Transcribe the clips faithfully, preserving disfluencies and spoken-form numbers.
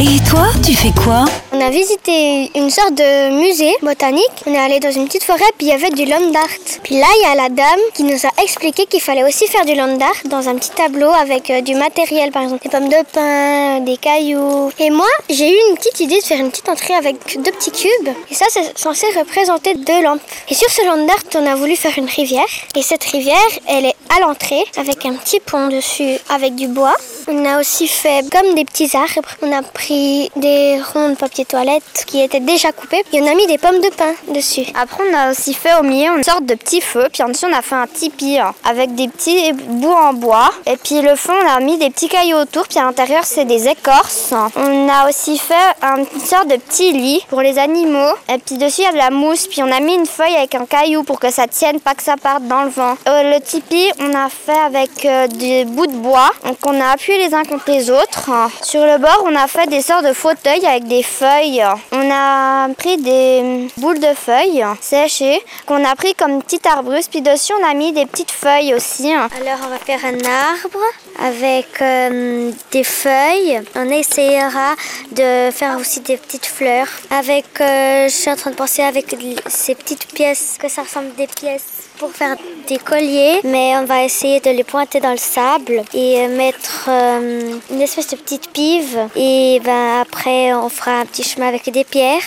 Et toi, tu fais quoi? On a visité une sorte de musée botanique. On est allé dans une petite forêt, puis il y avait du land art. Puis là, il y a la dame qui nous a expliqué qu'il fallait aussi faire du land art dans un petit tableau avec euh, du matériel, par exemple des pommes de pin, des cailloux. Et moi, j'ai eu une petite idée de faire une petite entrée avec deux petits cubes. Et ça, c'est censé représenter deux lampes. Et sur ce land art, on a voulu faire une rivière. Et cette rivière, elle est à l'entrée avec un petit pont dessus avec du bois. On a aussi fait comme des petits arbres. On a pris des ronds de papier toilette qui étaient déjà coupés. Et on a mis des pommes de pin dessus. Après, on a aussi fait au milieu une sorte de petit feu. Puis en dessous, on a fait un tipi hein, avec des petits bouts en bois. Et puis le fond, on a mis des petits cailloux autour. Puis à l'intérieur, c'est des écorces. On a aussi fait une sorte de petit lit pour les animaux. Et puis dessus, il y a de la mousse. Puis on a mis une feuille avec un caillou pour que ça tienne, pas que ça parte dans le vent. Euh, le tipi, on a fait avec euh, des bouts de bois. Donc on a appuyé les uns contre les autres. Sur le bord, on a fait des sortes de fauteuils avec des feuilles. On a pris des boules de feuilles séchées qu'on a pris comme petite arbreuse. Puis dessus, on a mis des petites feuilles aussi. Alors, on va faire un arbre avec euh, des feuilles. On essayera de faire aussi des petites fleurs. Avec, euh, je suis en train de penser avec ces petites pièces, que ça ressemble des pièces pour faire des colliers, mais on va essayer de les pointer dans le sable et mettre euh, une espèce de petite pive. Et ben après, on fera un petit chemin avec des pierres.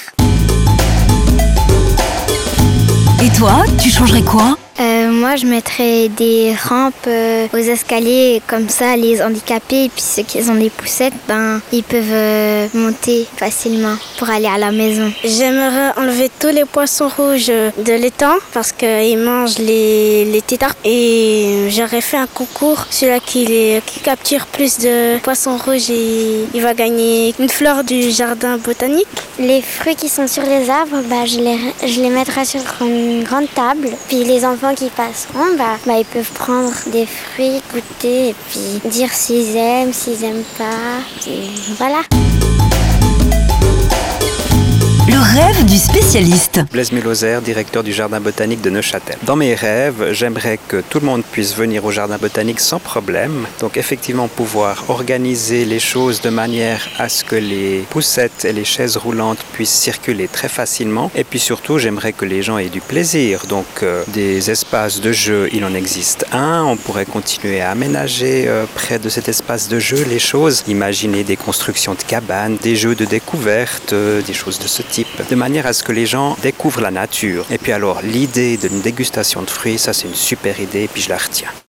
Et toi, tu changerais quoi? Euh, moi, je mettrais des rampes euh, aux escaliers, comme ça, les handicapés et puis ceux qui ont des poussettes, ben, ils peuvent euh, monter facilement pour aller à la maison. J'aimerais enlever tous les poissons rouges de l'étang parce qu'ils mangent les, les tétards. Et j'aurais fait un concours, celui qui, les, qui capture plus de poissons rouges, et il va gagner une fleur du jardin botanique. Les fruits qui sont sur les arbres, ben, je, les, je les mettrai sur une grande table, puis les enfants qui passeront, bah, bah, ils peuvent prendre des fruits, goûter et puis dire s'ils aiment, s'ils aiment pas. Et voilà. Le rêve du spécialiste. Blaise Mulauzer, directeur du Jardin botanique de Neuchâtel. Dans mes rêves, j'aimerais que tout le monde puisse venir au Jardin botanique sans problème. Donc effectivement pouvoir organiser les choses de manière à ce que les poussettes et les chaises roulantes puissent circuler très facilement. Et puis surtout, j'aimerais que les gens aient du plaisir. Donc euh, des espaces de jeu, il en existe un. On pourrait continuer à aménager euh, près de cet espace de jeu les choses. Imaginer des constructions de cabanes, des jeux de découverte, euh, des choses de ce type, de manière à ce que les gens découvrent la nature. Et puis alors, l'idée d'une dégustation de fruits, ça c'est une super idée et puis je la retiens.